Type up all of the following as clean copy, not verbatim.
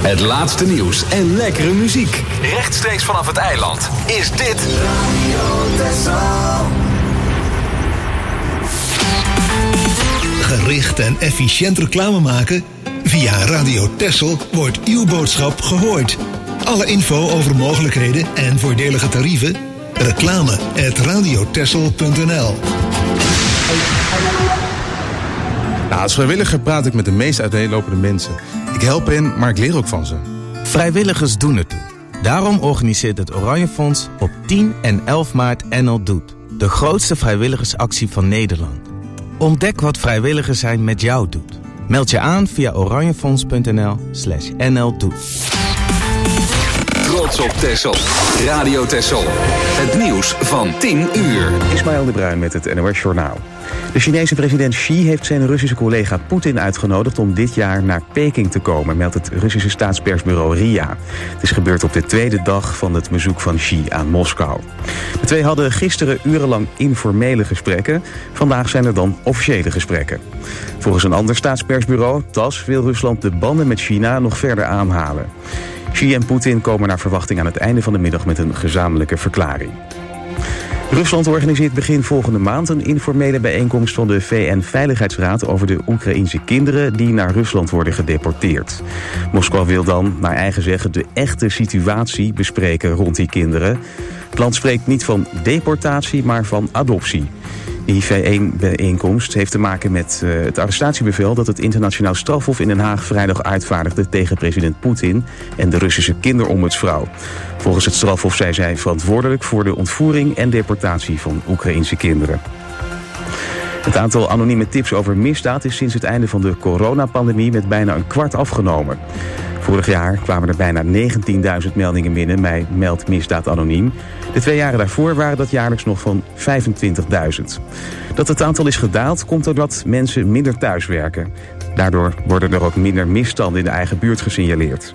Het laatste nieuws en lekkere muziek. Rechtstreeks vanaf het eiland is dit Radio Texel. Gericht en efficiënt reclame maken? Via Radio Texel wordt uw boodschap gehoord. Alle info over mogelijkheden en voordelige tarieven? reclame@radiotexel.nl. Als vrijwilliger praat ik met de meest uiteenlopende mensen. Ik help hen, maar ik leer ook van ze. Vrijwilligers doen het toe. Daarom organiseert het Oranje Fonds op 10 en 11 maart NL Doet. De grootste vrijwilligersactie van Nederland. Ontdek wat vrijwilligers zijn met jou doet. Meld je aan via oranjefonds.nl/NL Doet. Trots op Texel. Radio Texel. Het nieuws van 10 uur. Ismaël de Bruin met het NOS Journaal. De Chinese president Xi heeft zijn Russische collega Poetin uitgenodigd om dit jaar naar Peking te komen, meldt het Russische staatspersbureau RIA. Het is gebeurd op de tweede dag van het bezoek van Xi aan Moskou. De twee hadden gisteren urenlang informele gesprekken. Vandaag zijn er dan officiële gesprekken. Volgens een ander staatspersbureau, TASS, wil Rusland de banden met China nog verder aanhalen. Xi en Poetin komen naar verwachting aan het einde van de middag met een gezamenlijke verklaring. Rusland organiseert begin volgende maand een informele bijeenkomst van de VN-veiligheidsraad over de Oekraïense kinderen die naar Rusland worden gedeporteerd. Moskou wil dan, naar eigen zeggen, de echte situatie bespreken rond die kinderen. Het land spreekt niet van deportatie, maar van adoptie. Die VN-bijeenkomst heeft te maken met het arrestatiebevel dat het internationaal strafhof in Den Haag vrijdag uitvaardigde tegen president Poetin en de Russische kinderombudsvrouw. Volgens het strafhof zijn zij verantwoordelijk voor de ontvoering en deportatie van Oekraïense kinderen. Het aantal anonieme tips over misdaad is sinds het einde van de coronapandemie met bijna een kwart afgenomen. Vorig jaar kwamen er bijna 19.000 meldingen binnen bij Meld Misdaad Anoniem. De 2 jaren daarvoor waren dat jaarlijks nog van 25.000. Dat het aantal is gedaald komt doordat mensen minder thuiswerken. Daardoor worden er ook minder misstanden in de eigen buurt gesignaleerd.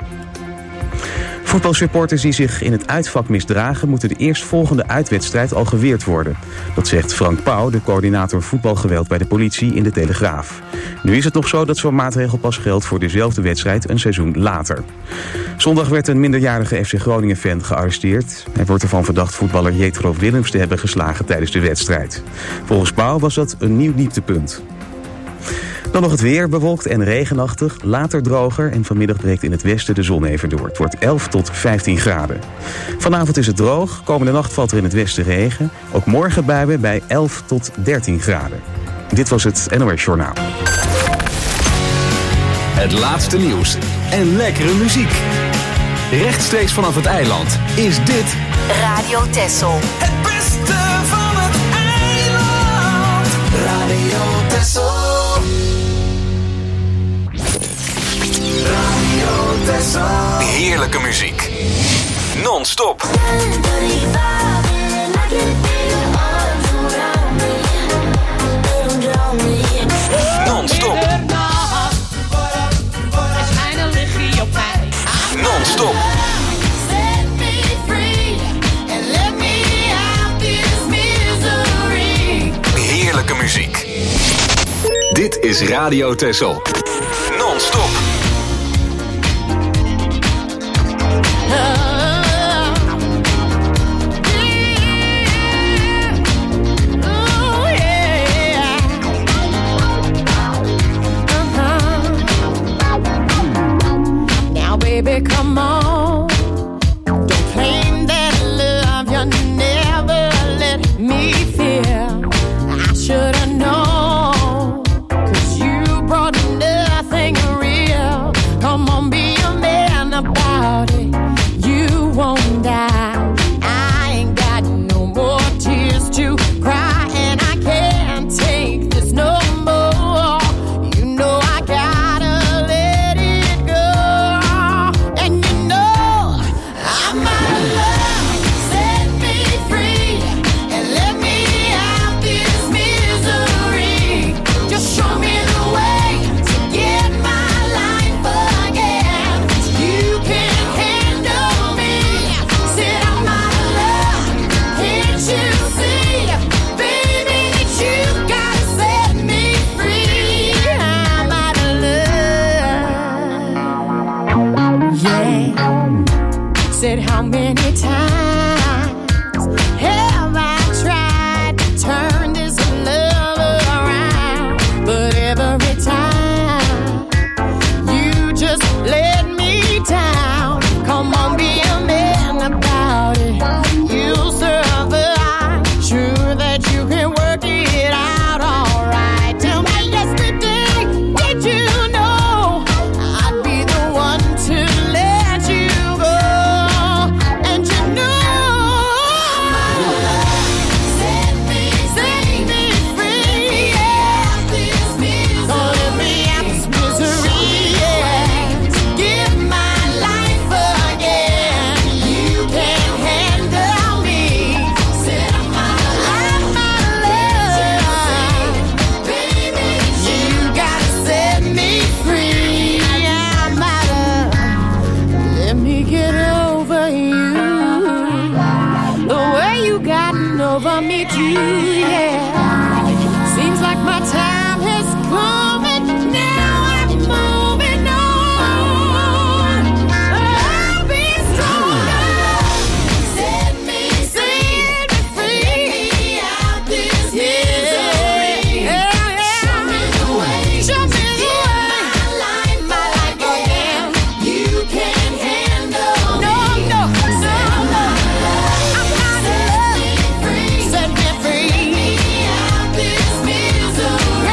Voetbalsupporters die zich in het uitvak misdragen moeten de eerstvolgende uitwedstrijd al geweerd worden. Dat zegt Frank Pauw, de coördinator voetbalgeweld bij de politie, in de Telegraaf. Nu is het nog zo dat zo'n maatregel pas geldt voor dezelfde wedstrijd een seizoen later. Zondag werd een minderjarige FC Groningen-fan gearresteerd. Hij wordt ervan verdacht voetballer Jetro Willems te hebben geslagen tijdens de wedstrijd. Volgens Pauw was dat een nieuw dieptepunt. Dan nog het weer, bewolkt en regenachtig, later droger en vanmiddag breekt in het westen de zon even door. Het wordt 11 tot 15 graden. Vanavond is het droog, komende nacht valt er in het westen regen. Ook morgen buien bij 11 tot 13 graden. Dit was het NOS Journaal. Het laatste nieuws en lekkere muziek. Rechtstreeks vanaf het eiland is dit Radio Texel. Het beste van het eiland. Radio Texel. Heerlijke muziek. Non-stop. Non-stop. Non-stop. Heerlijke muziek. Dit is Radio Texel. Non-stop. Baby, come on. Don't claim that love you never let me feel. I should've known, 'cause you brought nothing real. Come on, be a man about it. You over me too, yeah. Seems like my time has come and now I'm moving on. I'll be stronger. Set me free out this misery. Yeah. Show me the way. Show me the way. My life again. You can't handle me. No. I'm not free. Set me free out this misery.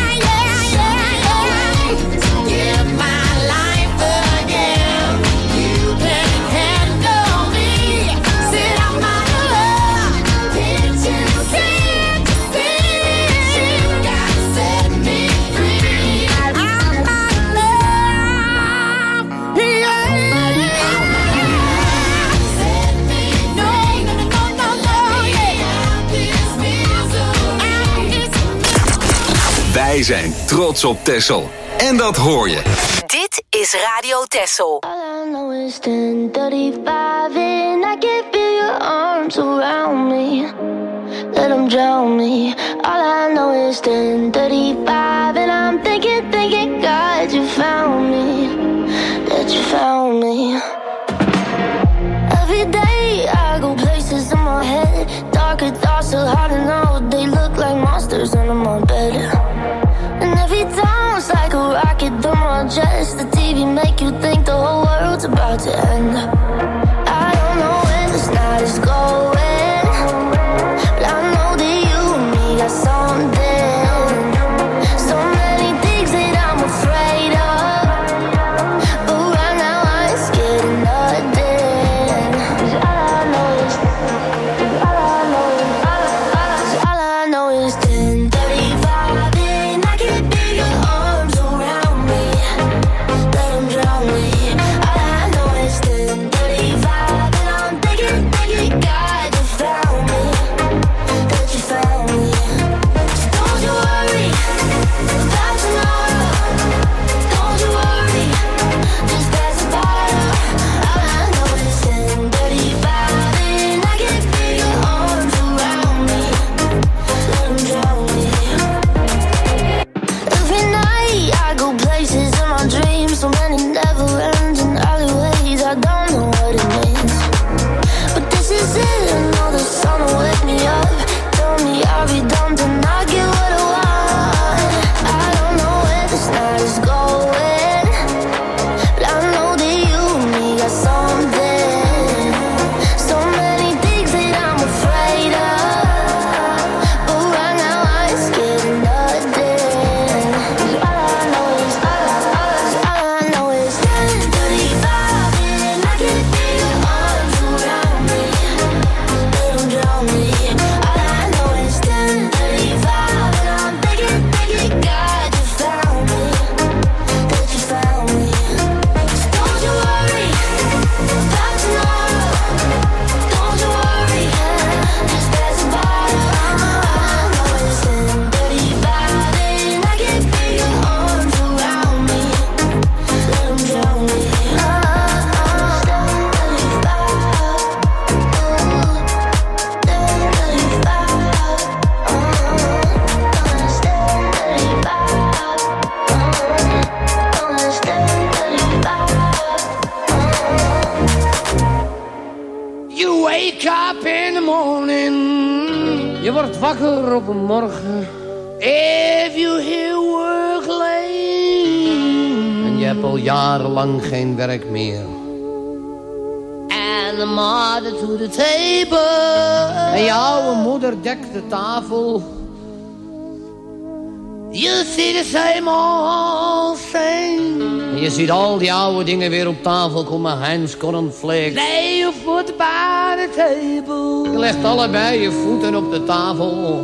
Yeah. Give my life again. You can't handle me. Sit on my love. Can't you see? You gotta set me free. I'm my love. Yeah. Set me free. No. Wij zijn trots op Texel. En dat hoor je. Dit is Radio Texel. All I know is 10:35 and I can feel your arms around me. Let them drown me. All I know is 10:35 and I'm thinking, God, you found me. That you found me. Every day I go places in my head. Darker thoughts so hard to know. They look like monsters under my bed. And every time it's like a rocket through my chest. The TV make you think the whole world's about to end. I don't know where this night is going, but I know that you and me got something. So many things that I'm afraid of, but right now I ain't scared of nothing. 'Cause all I know is 10:35 and I can feel your arms around me. Let them drown me. All I know is 10:35 and I'm thinking, God, you found me. That you found me. So don't you worry about tomorrow. Don't you worry, just pass the bottle. All I know is 10:35 and I can feel your arms around me. Let them drown me. Every night I go places in my dreams. So many never-ending alleyways. I don't know what it means, but this is it. I know the sun will wake me up. Tell me I'll be done, then I'll get what I want. I don't know where this night is going, but I know that you and me got something. So many things that I'm afraid of, but right now I ain't scared of nothing. 'Cause all I know is 10:35 and I can feel your arms around me. Let them drown me. All I know is 10:35 and I'm thinking, God, you found me. That you found me. So don't you worry about tomorrow. Don't you worry, just pass the bottle. All I know is 10:35 and I can feel your arms around me. Let them drown me. 10:35. You wake up in the morning. Je wordt wakker op een morgen. If you hear work late. En je hebt al jarenlang geen werk meer. And the mother to the table. En je oude moeder dekt de tafel. You see the same old thing. En je ziet al die oude dingen weer op tafel komen. Heinz cornflakes. Lay your foot by the table. Je legt allebei je voeten op de tafel.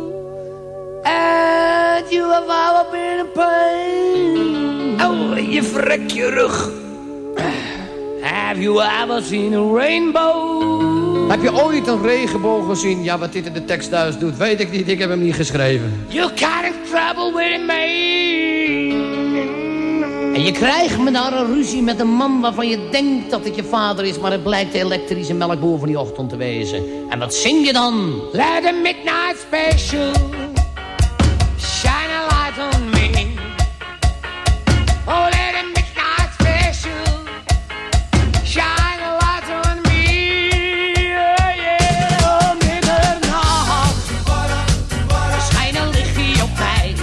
And you have ever been in pain. Oh, je vrek je rug. Have you ever seen a rainbow? Heb je ooit een regenboog gezien? Ja, wat dit in de tekst thuis doet, weet ik niet. Ik heb hem niet geschreven. You got in trouble with me. En je krijgt me daar een ruzie met een man waarvan je denkt dat het je vader is, maar het blijkt de elektrische melkboer van die ochtend te wezen. En wat zing je dan? Let a midnight special shine a light on me. Oh, let a midnight special shine a light on me. Oh, yeah. Oh, middernacht schijn een lichtje op mij.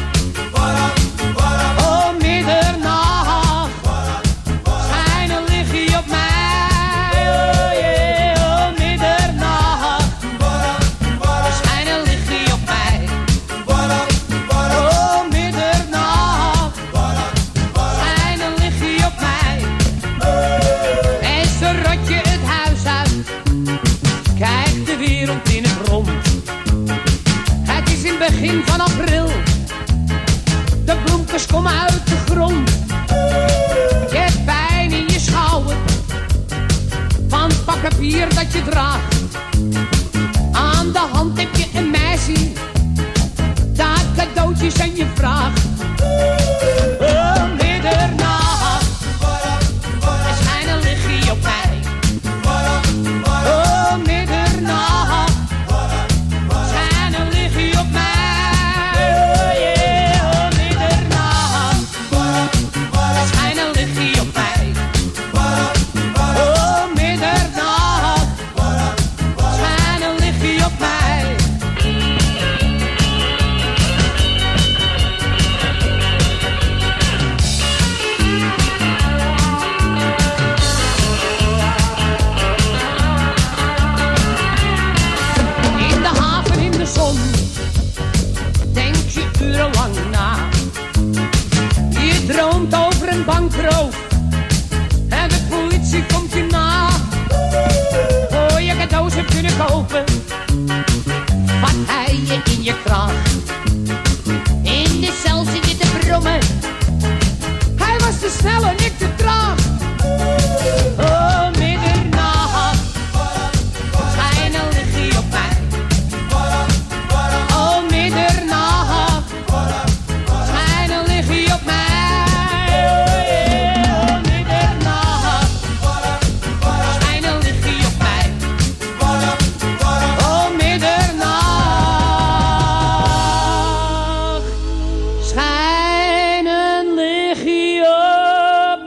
Oh, middernacht schijn een lichtje op mij. Oh, yeah. Oh, middernacht schijn een lichtje op mij. Oh, middernacht schijn een lichtje op mij. En zo rot je het huis uit, kijkt de wereld in het rond. Het is in het begin van april, de bloempjes komen uit de grond. Je hebt pijn in je schouder van het pak papier dat je draagt. Aan de hand heb je een meisje dat cadeautjes aan je vraagt. Oh, middernacht er schijnt een lichtje op mij. Oh, middernacht schijnt een lichtje op mij. Oh, yeah. Oh, middernacht er schijnt een lichtje op mij. Oh, middernacht schijnt een lichtje op mij. In de haven, in de zon, denk je urenlang na. Je droomt over een bankroof en de politie komt je na. Voor je cadeaus hebt kunnen kopen, vat hij je in je kraag. In de cel zit je te brommen, hij was te snel en ik te traag. Oh, middernacht schijn een lichtje op mij. Oh, middernacht schijn een lichtje op mij. Oh, yeah. Oh, middernacht schijn een lichtje op mij. Oh, middernacht schijn een lichtje op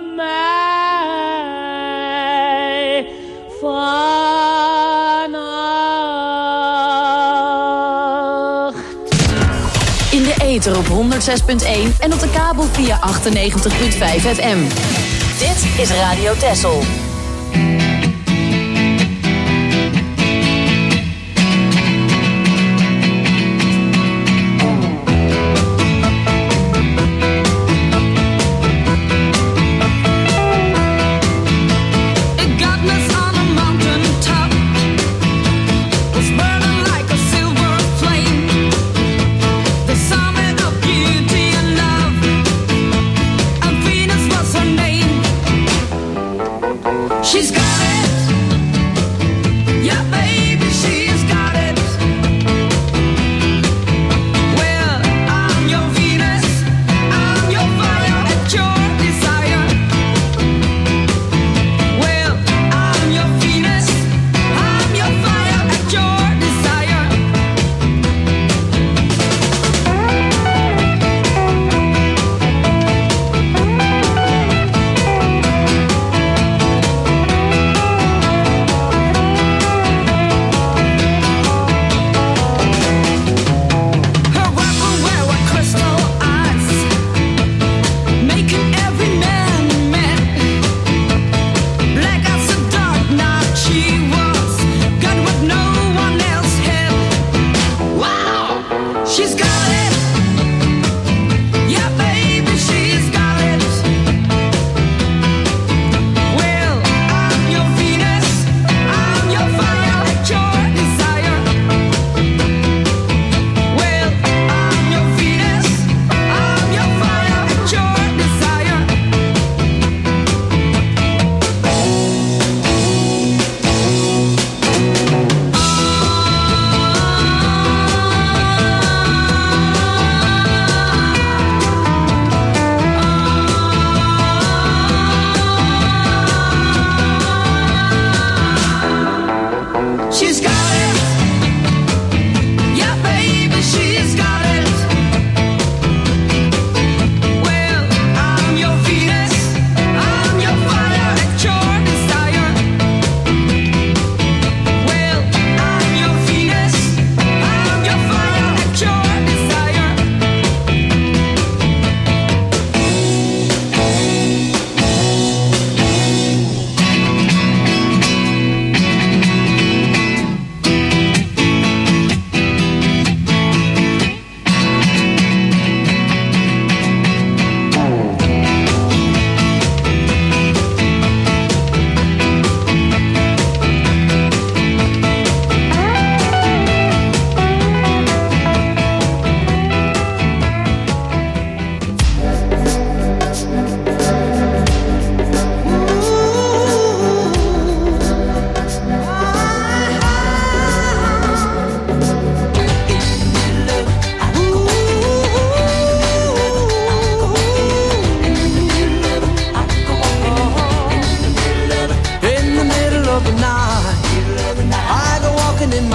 mij. Vannacht. In de ether op 106.1 en op de kabel via 98.5 FM. Dit is Radio Texel. It got us on a mountain top, was burning like a silver flame. The summit of beauty and love, and Venus was her name.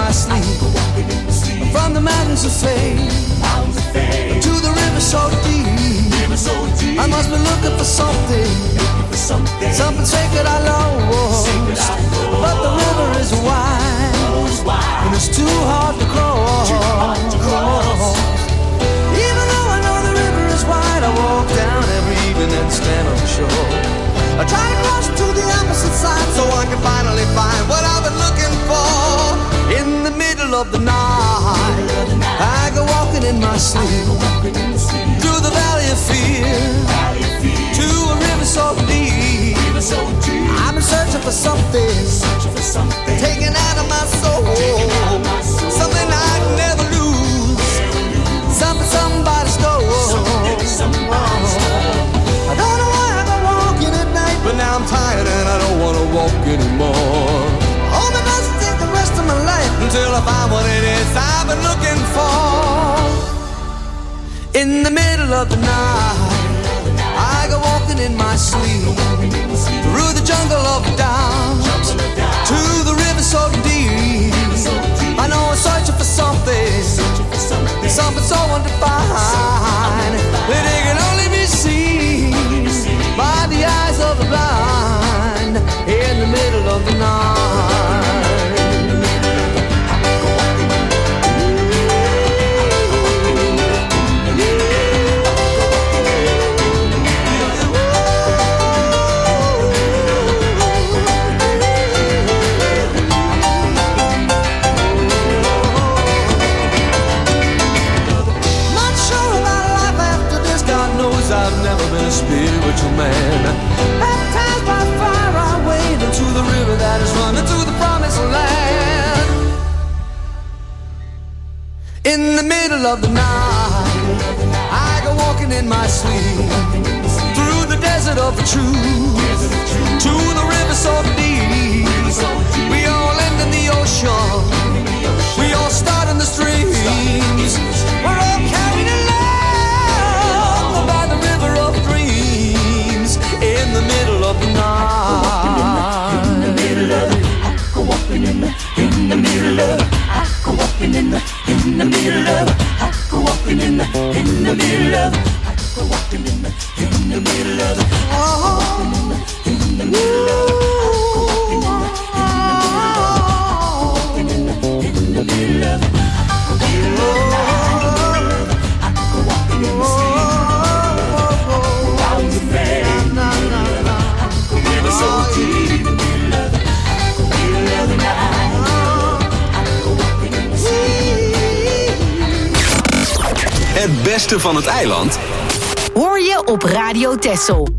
my sleep. From the mountains of fame to the river so deep. I must be looking for something, something sacred I lost. But the river is wide, and it's too hard to cross. Even though I know the river is wide, I walk down every evening and stand on the shore. I try to cross to the opposite side so I can finally find what I've been looking for. In the middle of the night, I go walking in my sleep through the valley of fear to a river so deep. I've been searching for something taken out of my soul, something I'd never lose, something somebody stole. I don't know why I go walking at night, but now I'm tired and I don't want to walk anymore. Hope it doesn't take the rest of my life until I find what it is I've been looking for. In the middle of the night, I go walking in my sleep through the jungle of doubt to the river so deep. I know I'm searching for something, something so undefined that it can only be seen by the eyes of the blind. In the middle of the night. I've never been a spiritual man. Baptized by fire, I wade into the river that is running to the promised land. In the middle of the night, I go walking in my sleep through the desert of the truth to the river so deep. We all end in the ocean, we all start in the streams. We're all carried along by the river of dreams. In the middle of the night. In the middle of it, I go walking in the middle of it. I go walking in the middle of it. I go walking in the middle of it. I go walking in the middle of it. Oh, in the middle of it. In the middle of it. Het beste van het eiland hoor je op Radio Texel.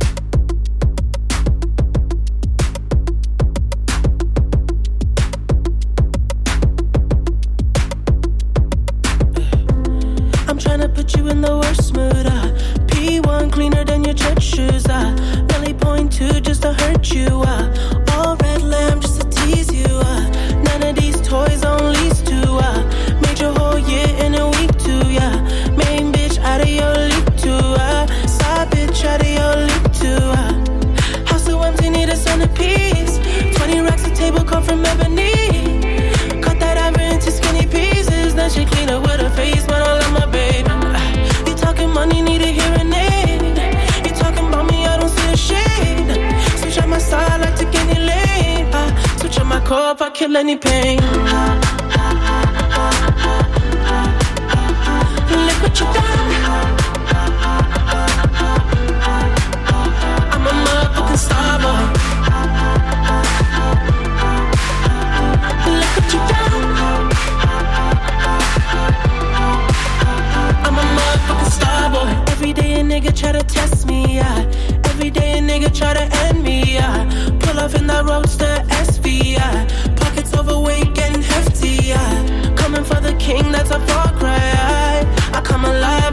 I'm trying to put you in the worst mood. P1 cleaner than your church shoes. Belly point 2 just to hurt you. All red lamb just to tease you. None of these toys on lease to. Made your whole year in a week too. Yeah, main bitch out of your league too. Side bitch out of your league too. House so empty, need a centerpiece. 20 racks a table come from ebony. Cut that ivory into skinny pieces. Then she clean up with her face, man, I love my baby. You talking money, need a hearing aid. You talking about me, I don't see a shade. Switch on my side, like to any lane. Switch on my core if I kill any pain. Look what you done. I'm a motherfucking star boy. Look what you done. I'm a motherfucking star boy. Every day a nigga try to test me, yeah. Every day a nigga try to end me, yeah. Pull off in that roadster SV, yeah. Pockets overweight, getting hefty, yeah. Coming for the king, that's a far cry. I come alive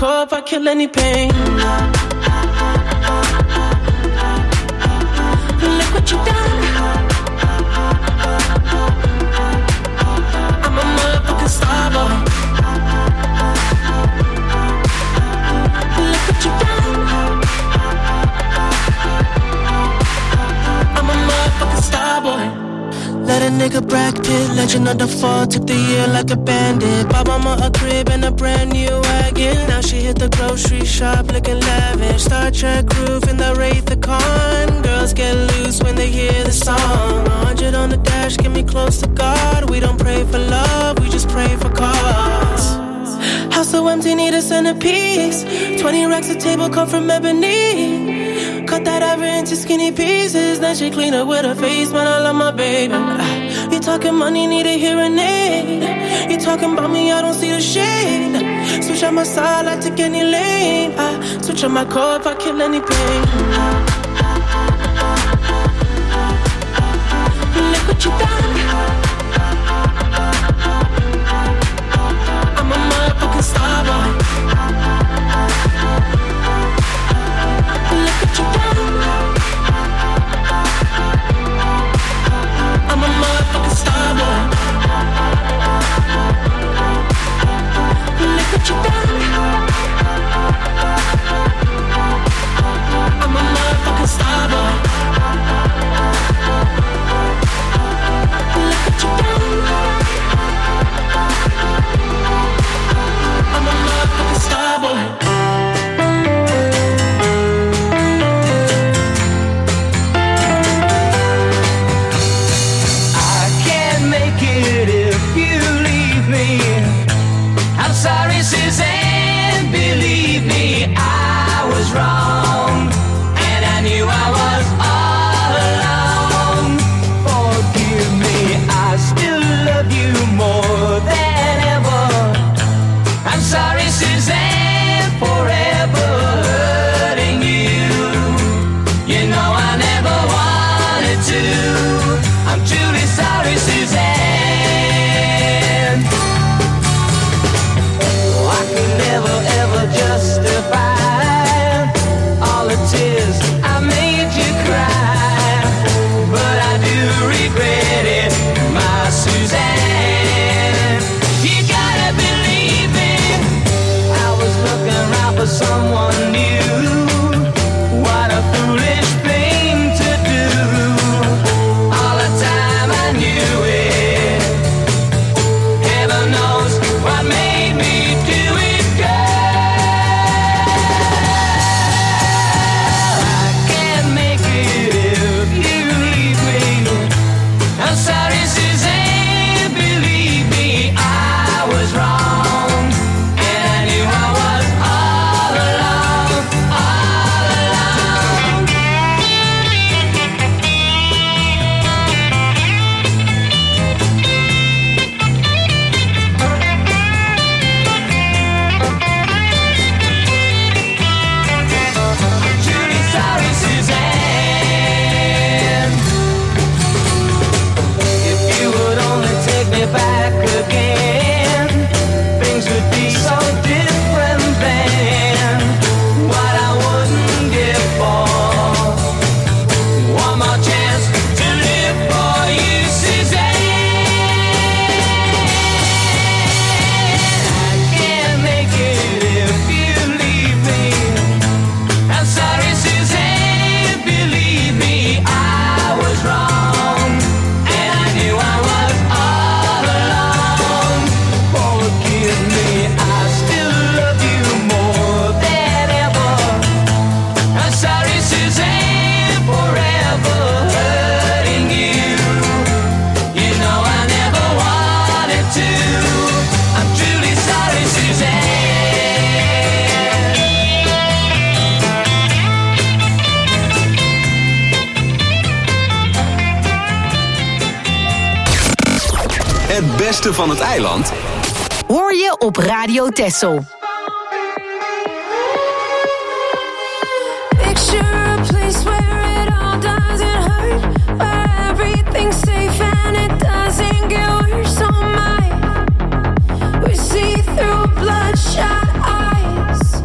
core if I kill any pain. Look what you done. I'm a motherfucking star boy. Look what you done. I'm a motherfucking star boy. Let a nigga Brad Pitt, legend of the fall, took the year like a bandit. Bought mama a crib and a brand new wagon. Now she hit the grocery shop looking lavish. Star Trek roof in the Wraith the Con. Girls get loose when they hear the song. 100 on the dash, get me close to God. We don't pray for love, we just pray for cause. House so empty, need a centerpiece. 20 racks of table cut from ebony. Cut that ever into skinny pieces. Then she clean up with her face, man, I love my baby. You talking money, need a hearing aid. You talking about me, I don't see the shade. Switch on my side, I take any lane. I switch on my core if I kill any pain. Look what you done. I'm a motherfucking star boy. Look what you done. I'm a motherfucking star boy. Look what you done. I'm a motherfucking star boy. Look what you done. I'm a motherfucking star boy. Sorry, Suzanne, believe me, I was wrong, and I knew I was all alone. Forgive me, I still love you more than ever. I'm sorry, Suzanne, forever hurting you. You know I never wanted to. I'm truly sorry, Suzanne. Never ever justify all the tears I made you cry, but I do regret it, my Suzanne. You gotta believe me, I was looking around for someone new. What a foolish thing to do. All the time I knew it. Heaven knows what made me do it. I'm sorry, Suzanne, believe me, I was wrong, and I knew I was all alone, all alone. I'm truly sorry, Suzanne. If you would only take me back again, things would be so different than what I wouldn't give for. One more chance to live for you, Suzanne. I can't make it if you leave me. I'm sorry, Suzanne, believe me, I was wrong. Forgive me, I still love you more than ever. I'm sorry, Suzanne, forever hurting you. You know I never wanted to. I'm truly sorry, Suzanne. Het beste van het eiland hoor je op Radio Texel. Picture a place where it all doesn't hurt, where everything's safe and it doesn't get worse. Oh my, we see through bloodshot eyes.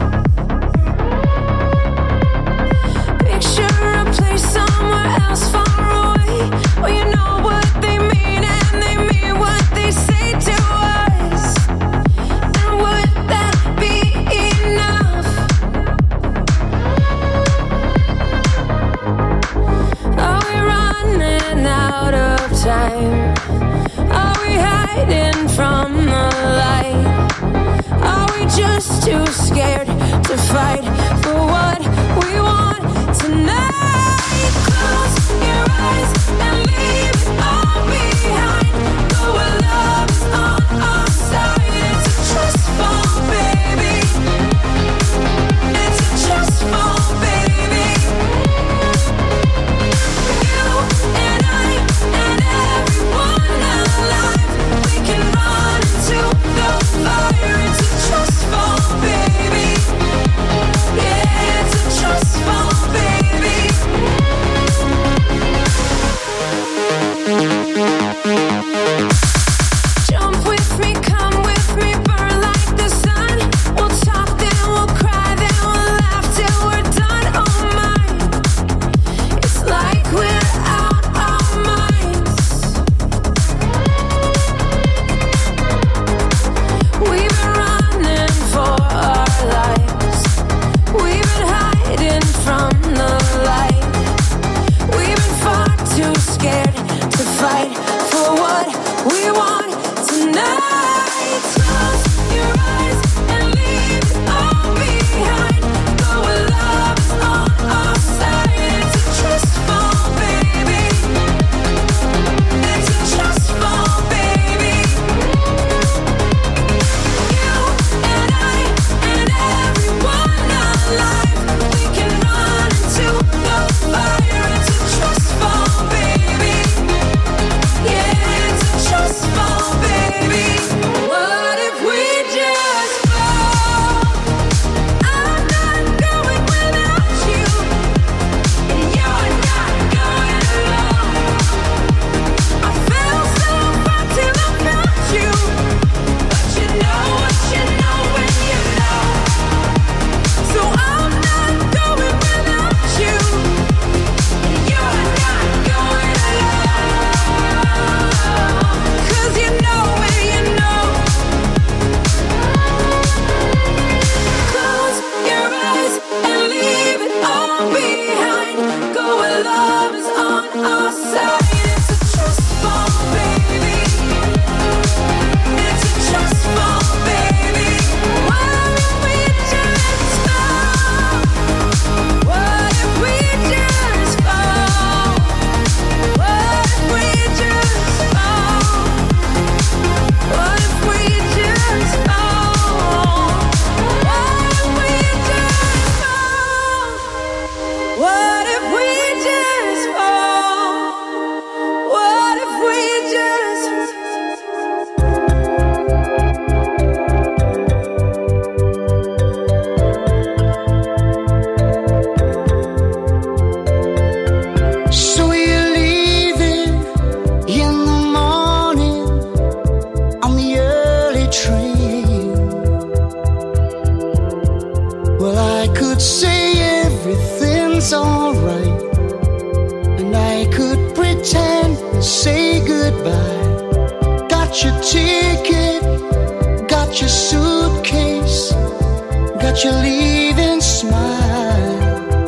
I could say everything's alright, and I could pretend to say goodbye. Got your ticket, got your suitcase, got your leaving smile.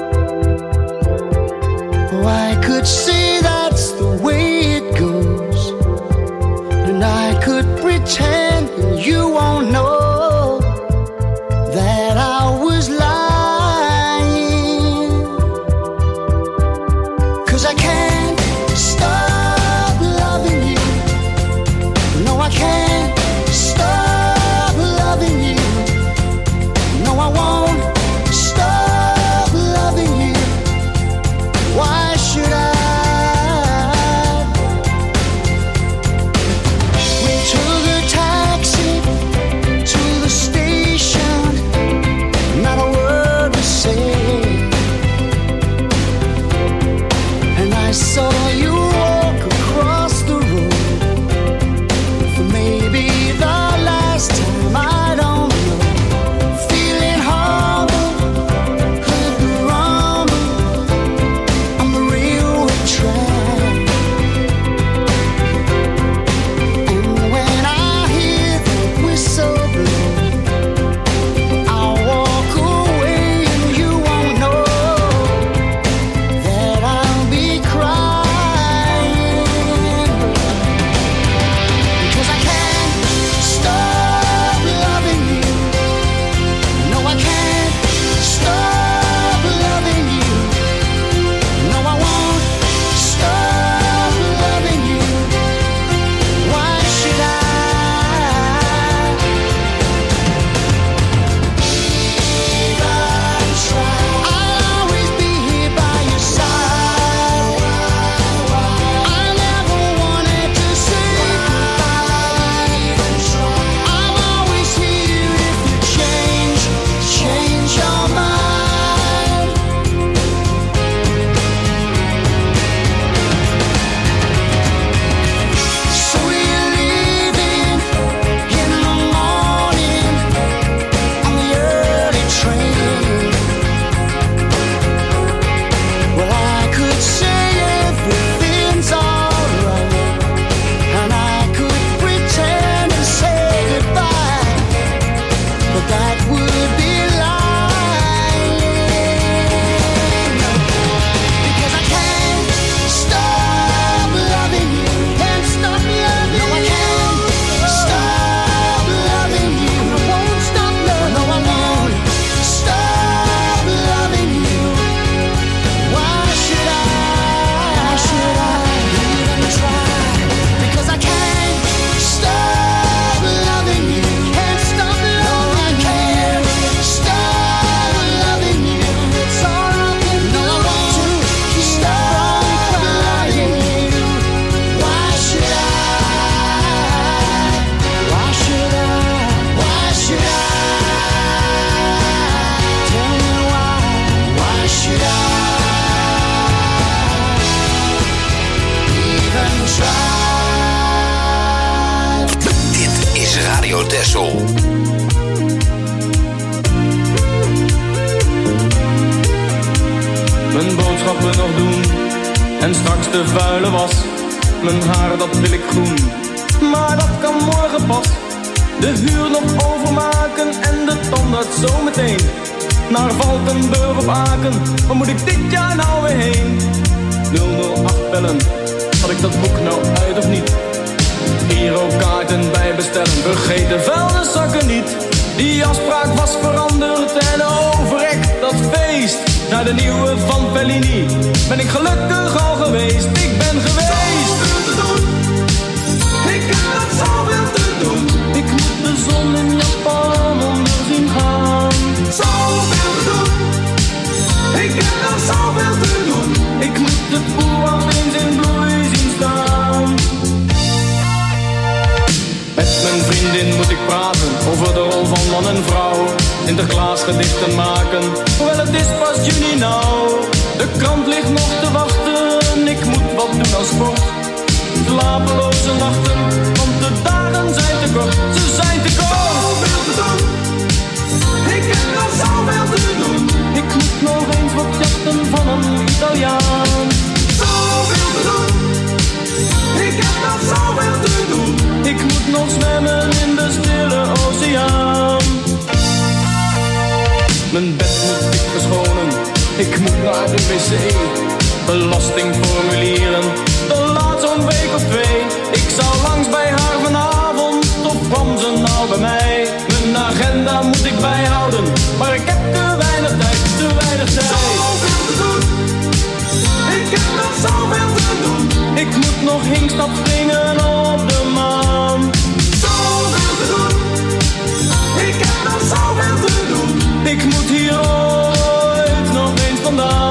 Oh, I could say that's the way it goes, and I could pretend you won't know that I was lying. 'Cause I can't stop loving you. No, I can't stop loving you. No, I won't stop loving you. Why should I? We took a taxi to the station, not a word to say, and I saw you walk across the road for maybe the last time, I don't know. Feeling humble, heard the rumble on the railway track, and when I hear the whistle blow, I'll walk away and you won't know that I'll be crying. 'Cause I can't stop loving you. No, I can't stop loving you. No, I won't stop loving you. Why should I? Even try. I'll always be here by your side. I never wanted to say goodbye. I'm always here if you change your mind. So you're leaving in the morning on the early train. Well, I could say everything's alright, and I could pretend to say goodbye, but that would be lying. Because I can't stop loving you. Can't stop loving you. No, I can't stop loving you. I won't stop loving you. No, I won't stop loving you. Why should I? Why should I even try? Because I can't stop loving you. Can't stop loving you. No, I can't stop loving you. It's all I can do. No, I won't stop loving you. Why should I? Why should I? Why should I? Tell me why. Why should I even try? Dit is Radio Texel. Mijn boodschappen nog doen en straks de vuile was. Mijn haar dat wil ik groen, maar dat kan morgen pas. De huur nog overmaken en de tandarts zometeen. Naar Valkenburg of Aken, waar moet ik dit jaar nou weer heen? 008 bellen, had ik dat boek nou uit of niet? Girokaarten bij bestellen, vergeet de vuilniszakken niet. Die afspraak was veranderd en overrekt dat feest. Naar de nieuwe van Fellini ben ik gelukkig al geweest. Ik ben geweest. Te doen. Ik heb nog zoveel te doen. Ik moet de zon in Japan onder zien gaan. Zoveel te doen. Ik heb nog zoveel te doen. Ik moet de boer eens in bloei zien staan. Met mijn vriendin moet ik praten over de rol van man en vrouw. Sinterklaas gedichten maken, hoewel het is pas juni nou. De krant ligt nog te wachten, ik moet wat doen aan sport. Slapeloze nachten, want de dagen zijn te kort, ze zijn te kort. Zoveel te doen, ik heb nog zoveel te doen. Mijn bed moet ik verschonen, ik moet naar de wc. Belastingformulieren, dat laat zo'n week of 2. Ik zou langs bij haar vanavond, of kwam ze nou bij mij? Mijn agenda moet ik bijhouden, maar ik heb te weinig tijd, te weinig tijd. Zoveel te doen, ik heb nog zoveel te doen. Ik moet nog hinkstap springen op de maan. Zoveel te doen, ik heb nog zoveel te doen. Ik moet hier ooit nog eens vandaan.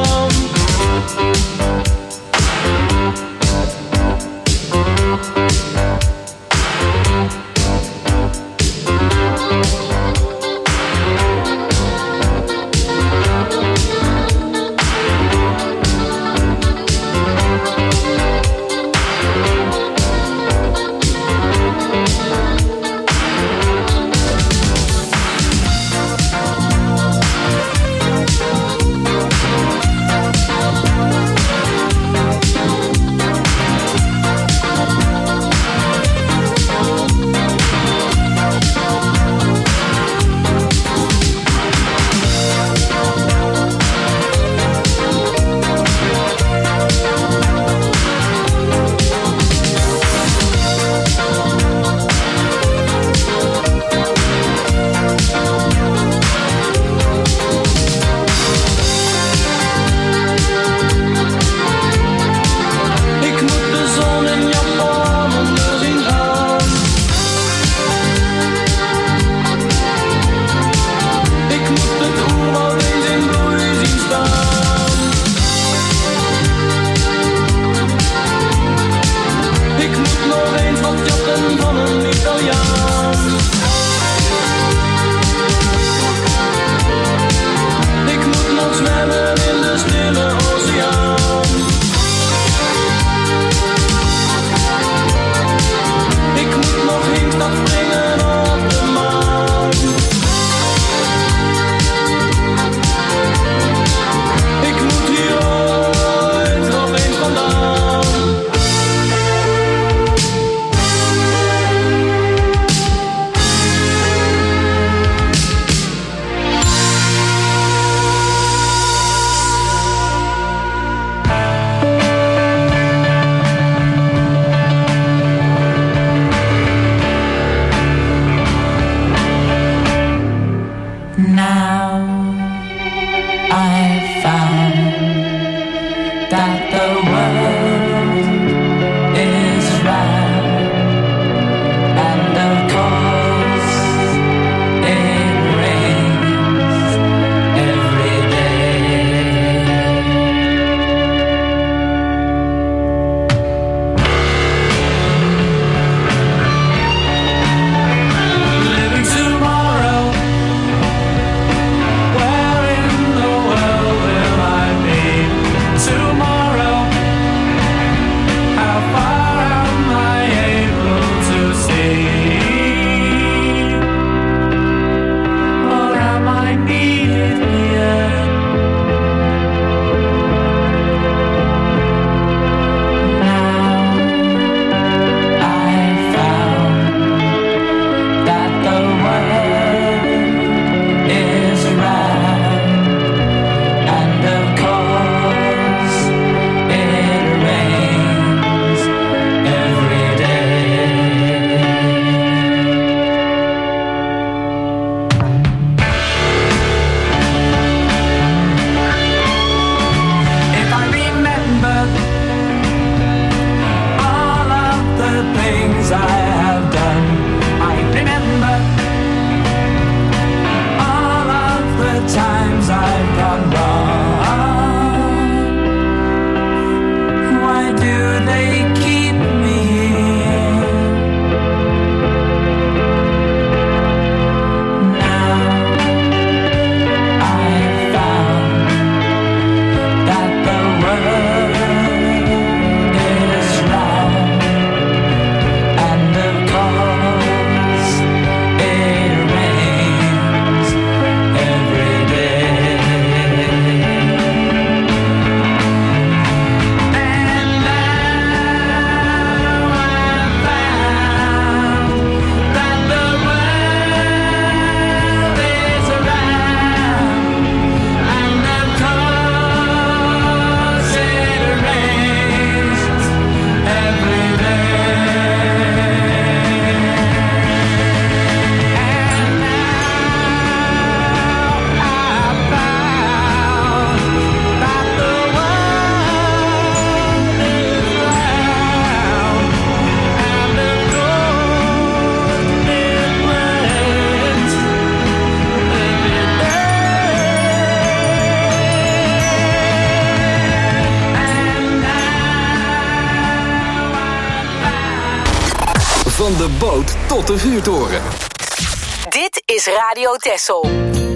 de boot tot de vuurtoren. Dit is Radio Texel.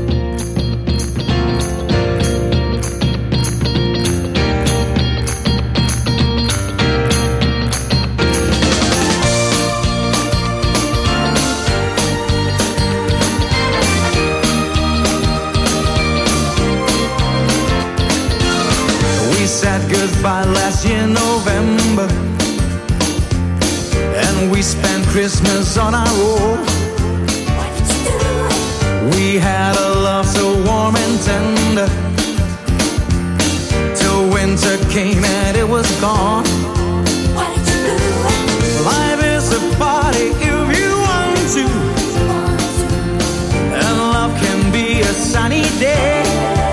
We said goodbye last year November, and we spent Christmas on our own. We had a love so warm and tender, till winter came and it was gone. Life is a party if you want to, and love can be a sunny day.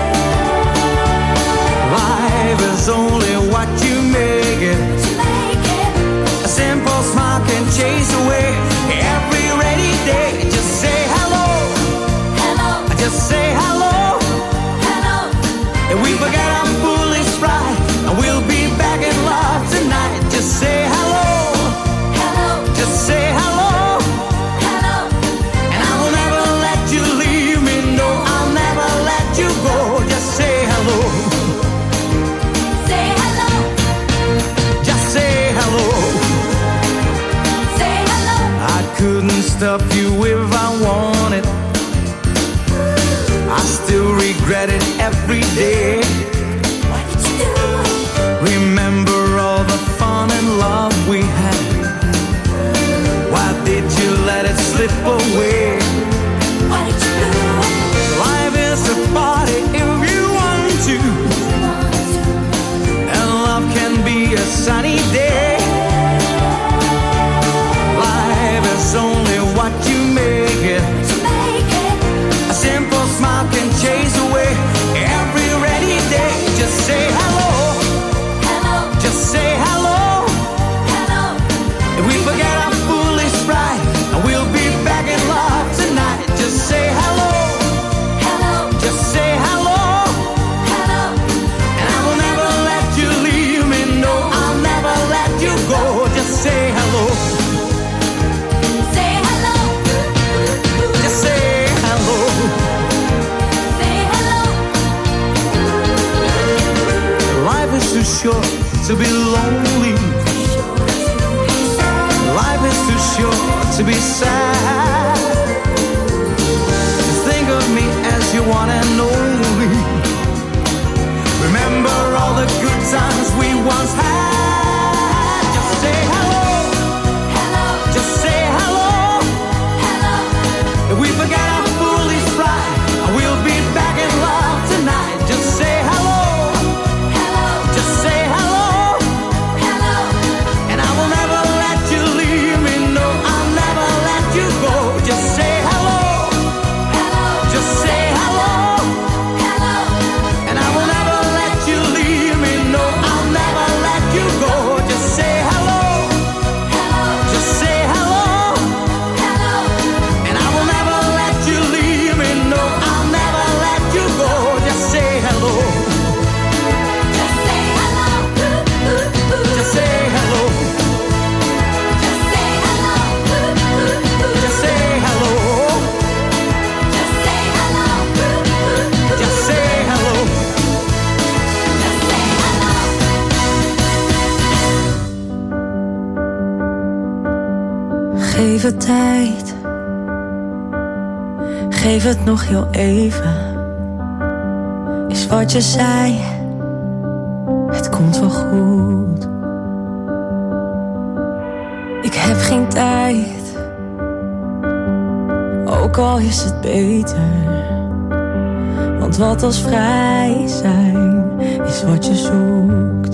Life is only what you make it. A simple smile can chase away every rainy day. Just say hello, hello. Just say hello, hello. And we forget our foolish pride, and we'll be back in love tonight. Just say hello, hello. Just say hello, hello. And I will never let you leave me. No, I'll never let you go. Just say hello. Couldn't stop you if I wanted. I still regret it every day. Why did you do it? Remember all the fun and love we had. Why did you let it slip away? Why did you do it? Life is a party if you want to, and love can be a sunny day. It's only what you make it. A simple smile can chase away every rainy day. Just say hello, hello. Just say hello, hello. If we forget our foolish pride, and we'll be back in love tonight. Just say hello, hello. Just say hello, hello. And I will never let you leave me. No, I'll never let you go. Just say hello. Too short to be lonely. Life is too short to be sad. Think of me as your one and only. Remember all the good times we once had. Just say hello, hello. Just say hello, hello. If we forget our foolish pride, and we'll be back in love tonight. Just say hello. Just say hello, hello. And I will never let you leave me. No, I'll never let you go. Just say hello, hello. Just say hello, hello. And I will never let you leave me. No, I'll never let you go. Just say hello, hello. Just say hello, hello. And I will never let you leave me. No, I'll never let you go. Just say hello. Just say hello. Just say hello. Just say hello. Just say hello. Just say hello. Just say hello. Geef het tijd. Geef het nog heel even. Is wat je zei. Het komt wel goed. Ik heb geen tijd, ook al is het beter. Want wat als vrij zijn is wat je zoekt.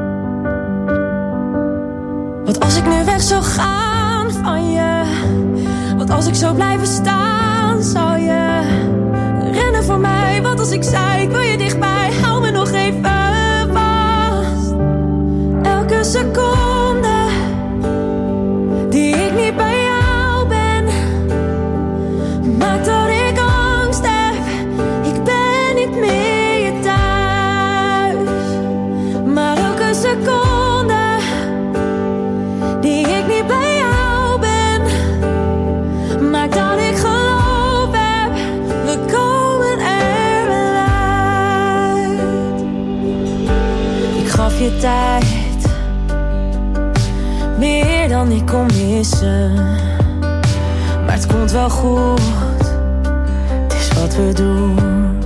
Wat als ik nu weg zou gaan van je? Wat als ik zou blijven staan? Zou je rennen voor mij? Wat als ik zei ik wil je dichtbij? Hou me nog even vast. Elke seconde die ik niet bij jou ben, maakt dat ik angst heb. Ik ben niet meer je thuis. Maar elke seconde die ik niet bij jou ben, gaf je tijd, meer dan ik kon missen. Maar het komt wel goed, het is wat we doen.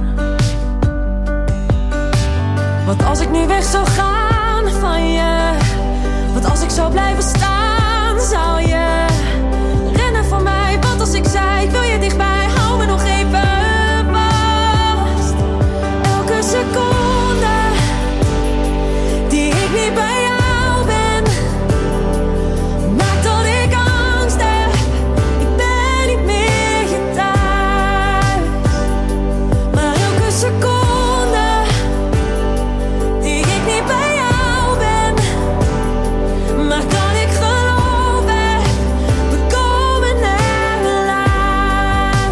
Wat als ik nu weg zou gaan van je? Wat als ik zou blijven staan? Zou je rennen van mij? Wat als ik zei, ik wil je dichtbij, hou me nog even vast. Elke seconde die ik niet bij jou ben, maakt dat ik angst heb. Ik ben niet meer je thuis. Maar elke seconde die ik niet bij jou ben, maakt dat ik geloof heb, we komen eruit.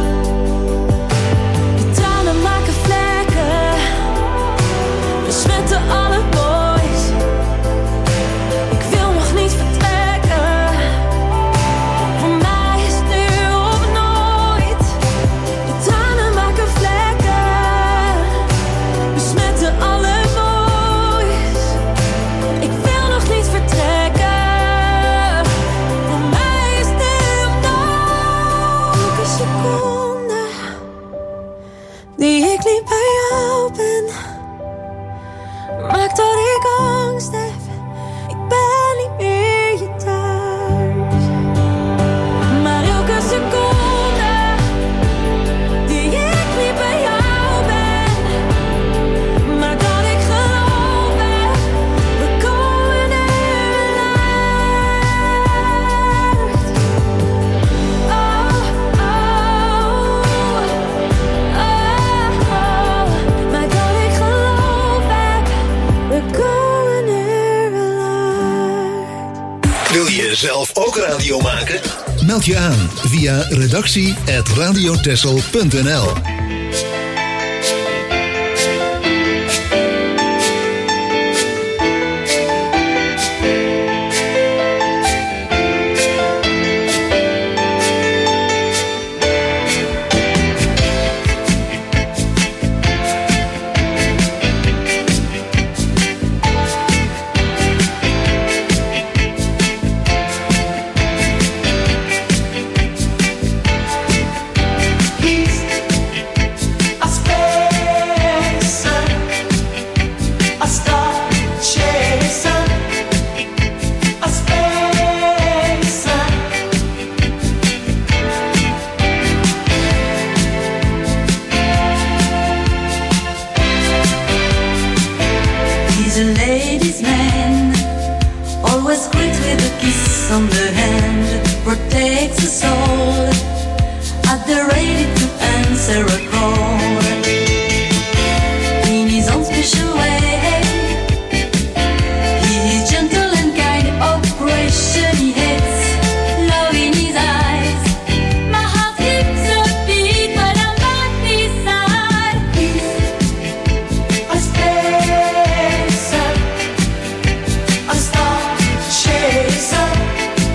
Je tranen maken vlekken, besmetten alle boys. Ik wil nog niet vertrekken, voor mij is het nu of nooit. Je tranen maken vlekken, besmetten alle boys. Ik wil nog niet vertrekken, voor mij is het nu of nooit. Elke seconde die ik niet bij jou ben, maakt dat ik angst heb. Ik ben niet meer je thuis. Maar elke seconde die ik niet bij jou ben, maakt dat ik geloof heb, we komen eruit. Oh, oh, maakt dat ik geloof heb, we komen eruit. Wil je zelf ook radio maken? Meld je aan via redactie@radiotessel.nl. He's a ladies' man, always greet with a kiss on the hand, protects the soul, at the ready to answer a call. In his own special way, he is gentle and kind, operation he hates, love in his eyes. My heart skips a beat when I'm by his side. He's a spacer, a star chaser,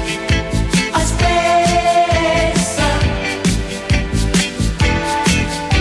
a spacer.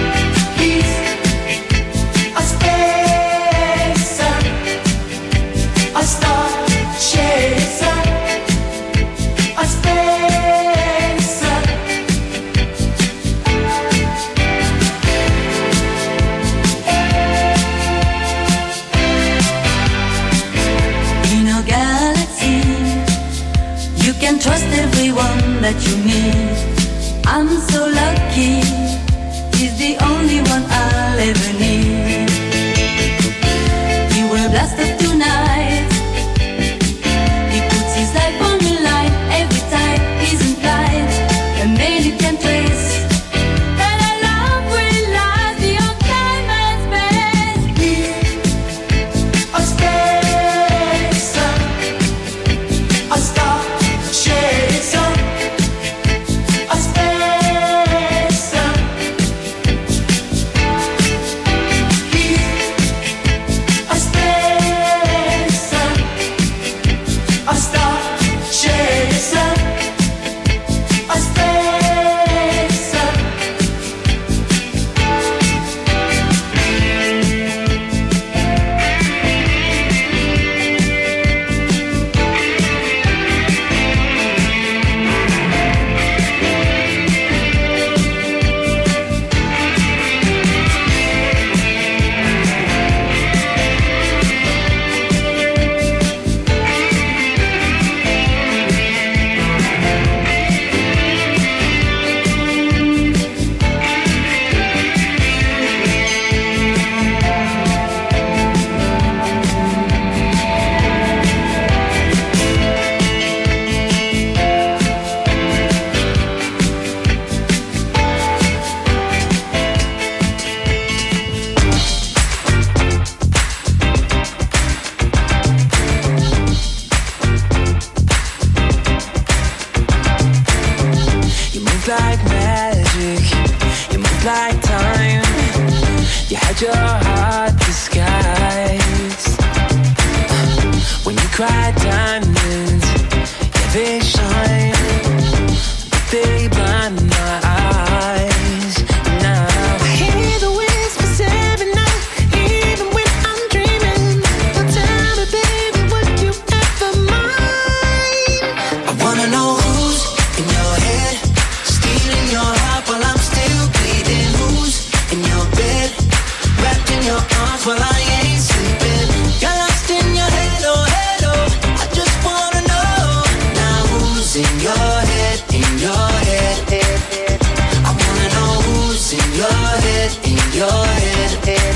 heart disguised. When you cry diamonds, yeah, they shine, but they blind my eyes. Now I hear the whispers every night, even when I'm dreaming. Now tell me, baby, would you ever mind? I wanna know who's in your head, stealing your heart while I'm still bleeding. Who's in your bed, wrapped in your arms while I ain't sleeping. You're lost in your head, oh head, oh. I just wanna know now who's in your head, in your head. I wanna know who's in your head, in your head.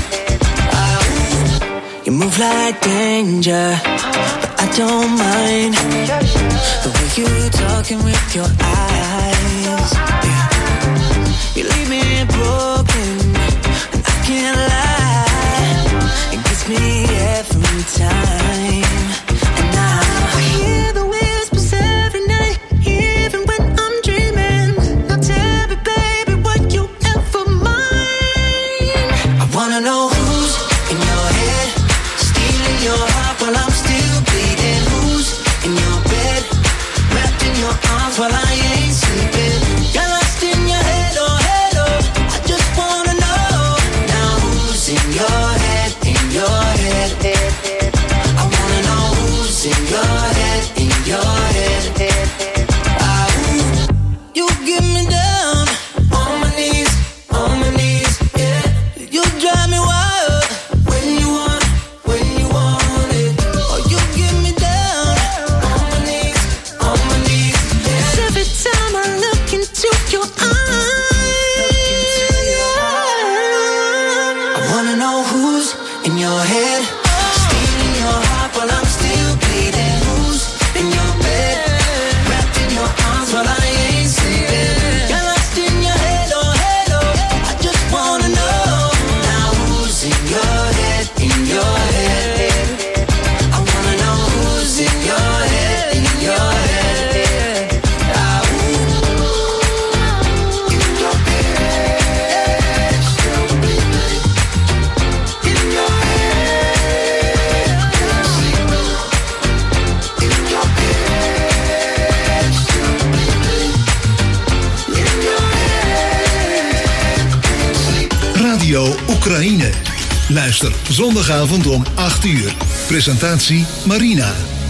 You move like danger, but I don't mind the way you talking with your eyes. Yeah. You leave me broken, and I can't lie. It gets me every time. And now I hear the whispers every night, even when I'm dreaming. Now tell me, baby, would you ever mind? I wanna know who's in your head, stealing your heart while I'm still bleeding. Who's in your bed, wrapped in your arms while I ain't sleeping. You're lost in your head, oh head, oh. I just wanna know now who's in your head, in your head. I wanna know who's in your head, in your head. You get me down on my knees, yeah. You drive me wild when you want it. Oh, you get me down on my knees, yeah. 'Cause every time I look into your eyes, I wanna know who's in your head, stealing your heart while I'm still bleeding. Who's in your bed, wrapped in your arms while I ain't sleeping. You're lost in your head, oh. I just wanna know now who's in your head, in your head. I wanna know who's in your head, in your head. In your head, still bleeding. In your head, sleeping. In your head, still bleeding. In your head, sleeping. Radio Oekraïne. Luister zondagavond om 8 uur. Presentatie Marina.